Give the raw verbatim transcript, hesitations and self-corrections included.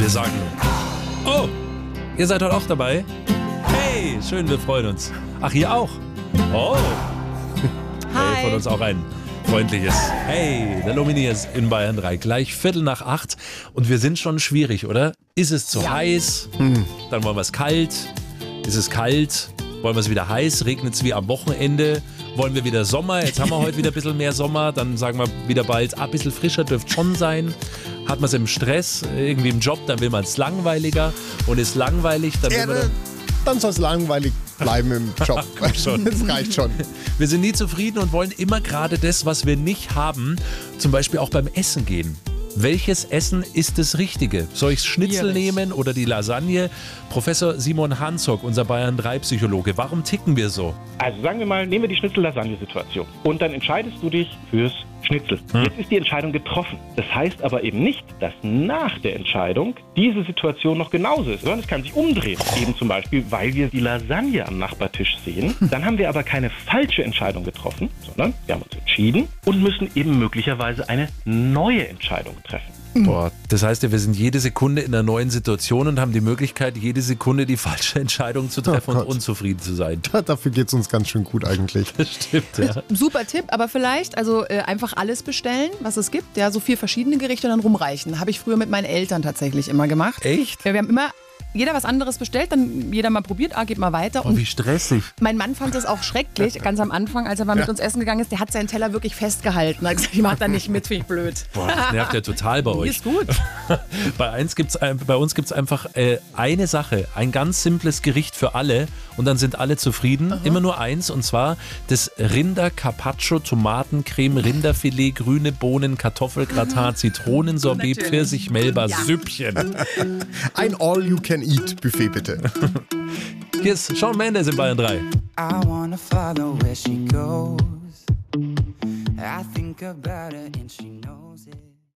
Wir sagen, oh, ihr seid heute auch dabei? Hey, schön, wir freuen uns. Ach, ihr auch? Oh. Hi. Hey, von uns auch ein freundliches Hey, der Lumineers in Bayern drei. Gleich Viertel nach acht und wir sind schon schwierig, oder? Ist es zu Ja. heiß? Hm. Dann wollen wir es kalt. Ist es kalt? Wollen wir es wieder heiß? Regnet es wie am Wochenende? Wollen wir wieder Sommer? Jetzt haben wir heute wieder ein bisschen mehr Sommer. Dann sagen wir wieder bald, ah, ein bisschen frischer dürfte schon sein. Hat man es im Stress, irgendwie im Job, dann will man es langweiliger. Und ist langweilig, dann will man... Ja, dann soll es langweilig bleiben im Job. Schon. Das reicht schon. Wir sind nie zufrieden und wollen immer gerade das, was wir nicht haben, zum Beispiel auch beim Essen gehen. Welches Essen ist das Richtige? Soll ich Schnitzel Schwierig. nehmen oder die Lasagne? Professor Simon Hanzog, unser Bayern drei Psychologe, warum ticken wir so? Also sagen wir mal, nehmen wir die Schnitzel-Lasagne-Situation. Und dann entscheidest du dich fürs Schnitzel. Hm. Jetzt ist die Entscheidung getroffen. Das heißt aber eben nicht, dass nach der Entscheidung diese Situation noch genauso ist, sondern es kann sich umdrehen. Eben zum Beispiel, weil wir die Lasagne am Nachbartisch sehen. Dann haben wir aber keine falsche Entscheidung getroffen, sondern wir haben uns entschieden und müssen eben möglicherweise eine neue Entscheidung treffen. Boah, das heißt ja, wir sind jede Sekunde in einer neuen Situation und haben die Möglichkeit, jede Sekunde die falsche Entscheidung zu treffen Oh und Gott. unzufrieden zu sein. Dafür geht es uns ganz schön gut eigentlich. Das stimmt, ja. Super Tipp, aber vielleicht also äh, einfach alles bestellen, was es gibt. Ja, so vier verschiedene Gerichte und dann rumreichen. Habe ich früher mit meinen Eltern tatsächlich immer gemacht. Echt? Ja, wir haben immer jeder was anderes bestellt, dann jeder mal probiert, ah, geht mal weiter. Oh, Und wie stressig. mein Mann fand das auch schrecklich, ganz am Anfang, als er mal mit uns essen gegangen ist. Der hat seinen Teller wirklich festgehalten. Er hat gesagt, ich mach da nicht mit, finde ich blöd. Boah, das nervt ja total bei Nee, euch. ist gut. Bei, eins gibt's, ein- bei uns gibt es einfach äh, eine Sache, ein ganz simples Gericht für alle und dann sind alle zufrieden. Immer nur eins und zwar das Rinder Carpaccio Tomatencreme Rinderfilet grüne Bohnen Kartoffelgratin Zitronensorbet Natürlich. Pfirsich Melba Ja. Süppchen. Ein All-You-Can-Eat-Buffet bitte. Hier ist Shawn Mendes in Bayern drei. I wanna follow where she goes. I think about her and she knows.